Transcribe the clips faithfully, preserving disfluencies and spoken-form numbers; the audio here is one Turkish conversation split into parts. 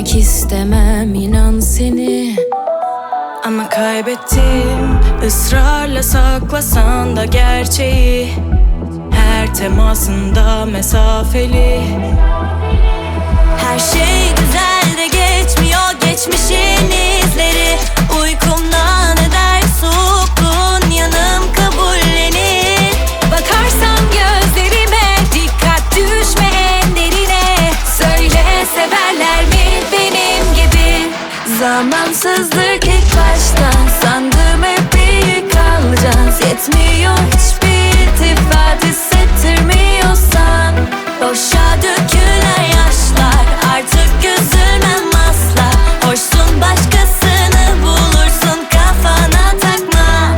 Kaybetmek istemem inan seni. Ama kaybettim, ısrarla saklasan da gerçeği. Her temasında mesafeli. Her şey güzel de geçmiyor geçmişin izleri. Uykumdan eder soğukluğun, yanım kabullenir. Bakarsam gözlerime, dikkat düşme en derine. Söyle severler mi benim gibi? Zamansızlık ilk başta, sandım hep iyi kalacağız. Yetmiyor hiçbir iltifat, hissettirmiyorsan. Boşa dökülen yaşlar, artık üzülmem asla. Hoşsun başkasını bulursun, kafana takma.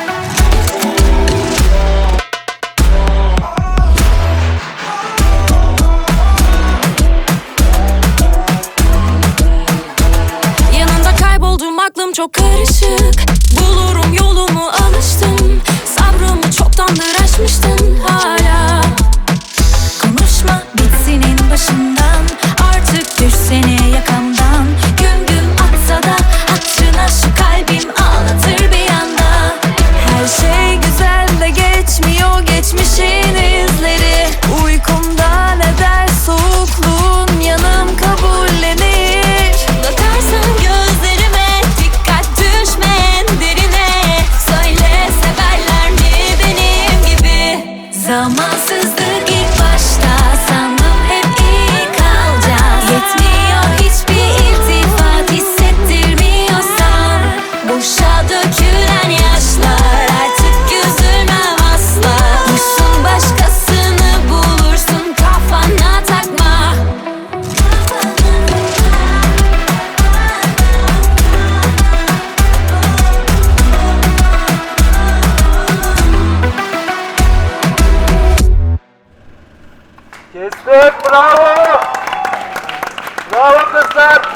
Yanında kayboldum, aklım çok karışık. Bulurum yolumu, alıştım. Sabrımı çoktandır aşmıştın hala. Konuşma, bitsin en başından. Artık düşsene yakamdan. Gün gün atsa da hatırına şu kalbim ağlatır bir anda. Her şey güzel de geçmiyor geçmişin izleri. Uykumdan eder soğukluğun, yanım kabullenir. Bakarsan gözlerime, dikkat düşme en derine. Söyle severler mi benim gibi? Zamansızlık ilk başta, sandım hep iyi kalacağız. Yetmiyor hiçbir iltifat, hissettirmiyorsan. Boşa dökülen yaşlar, artık üzülmem asla. Hoşsun başkasını bulursun, kafana takma. Kestik, bravo! Bravo kızlar!